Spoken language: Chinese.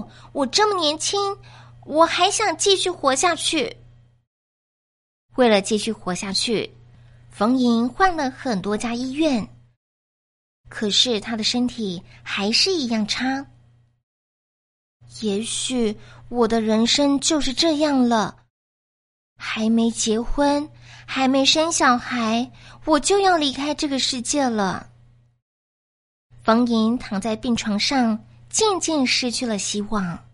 我这么年轻，我还想继续活下去。为了继续活下去，冯莹换了很多家医院，可是她的身体还是一样差。也许我的人生就是这样了，还没结婚，还没生小孩，我就要离开这个世界了。冯莹躺在病床上，渐渐失去了希望。